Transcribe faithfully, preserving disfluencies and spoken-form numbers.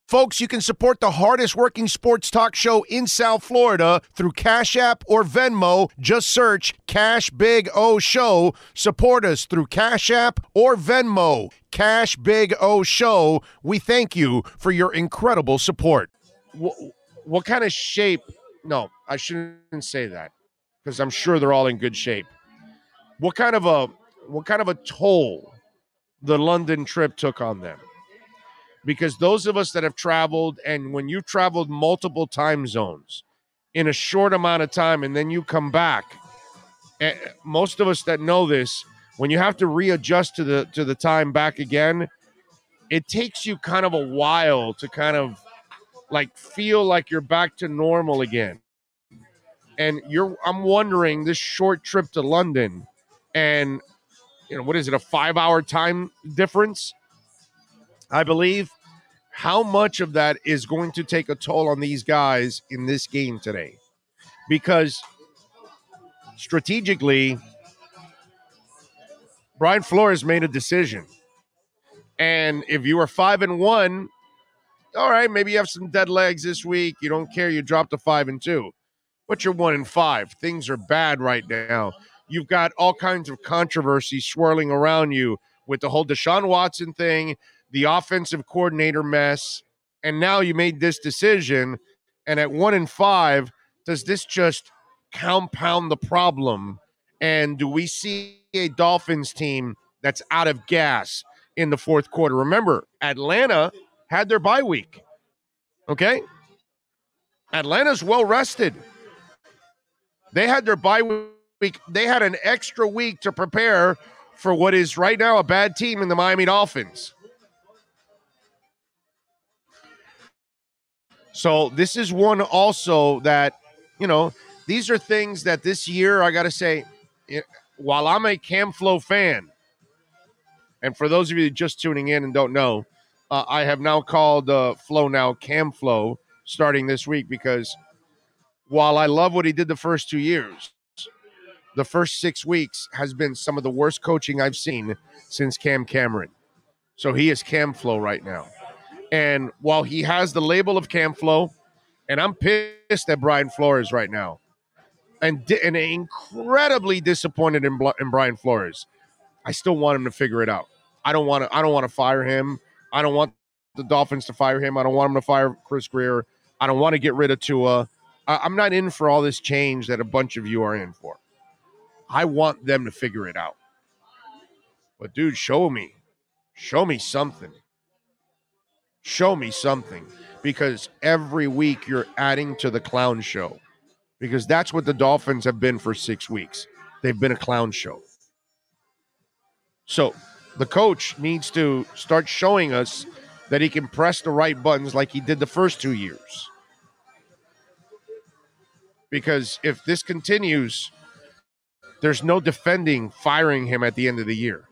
Folks, you can support the hardest working sports talk show in South Florida through Cash App or Venmo. Just search Cash Big O Show. Support us through Cash App or Venmo. Cash Big O Show. We thank you for your incredible support. What, what kind of shape? No, I shouldn't say that because I'm sure they're all in good shape. What kind of a what kind of a toll the London trip took on them? Because those of us that have traveled, and when you've traveled multiple time zones in a short amount of time and then you come back, most of us that know this, when you have to readjust to the to the time back again, it takes you kind of a while to kind of like feel like you're back to normal again. And you're I'm wondering, this short trip to London, and you know, what is it, a five-hour time difference, I believe? How much of that is going to take a toll on these guys in this game today? Because strategically, Brian Flores made a decision. And if you are five and one, all right, maybe you have some dead legs this week. You don't care. You drop to five and two. But you're one and five. Things are bad right now. You've got all kinds of controversy swirling around you with the whole Deshaun Watson thing, the offensive coordinator mess, and now you made this decision. And at one and five, does this just compound the problem? And do we see a Dolphins team that's out of gas in the fourth quarter? Remember, Atlanta had their bye week. Okay? Atlanta's well rested. They had their bye week. They had an extra week to prepare for what is right now a bad team in the Miami Dolphins. So this is one also that, you know, these are things that this year, I got to say, it, while I'm a CamFlow fan, and for those of you just tuning in and don't know, uh, I have now called uh, Flow now CamFlow starting this week, because while I love what he did the first two years, the first six weeks has been some of the worst coaching I've seen since Cam Cameron. So he is CamFlow right now. And while he has the label of CamFlow, and I'm pissed at Brian Flores right now, and, di- and incredibly disappointed in, Bl- in Brian Flores, I still want him to figure it out. I don't want to. I don't want to fire him. I don't want the Dolphins to fire him. I don't want him to fire Chris Grier. I don't want to get rid of Tua. I- I'm not in for all this change that a bunch of you are in for. I want them to figure it out. But dude, show me, show me something. Show me something, because every week you're adding to the clown show, because that's what the Dolphins have been for six weeks. They've been a clown show. So the coach needs to start showing us that he can press the right buttons like he did the first two years. Because if this continues, there's no defending firing him at the end of the year.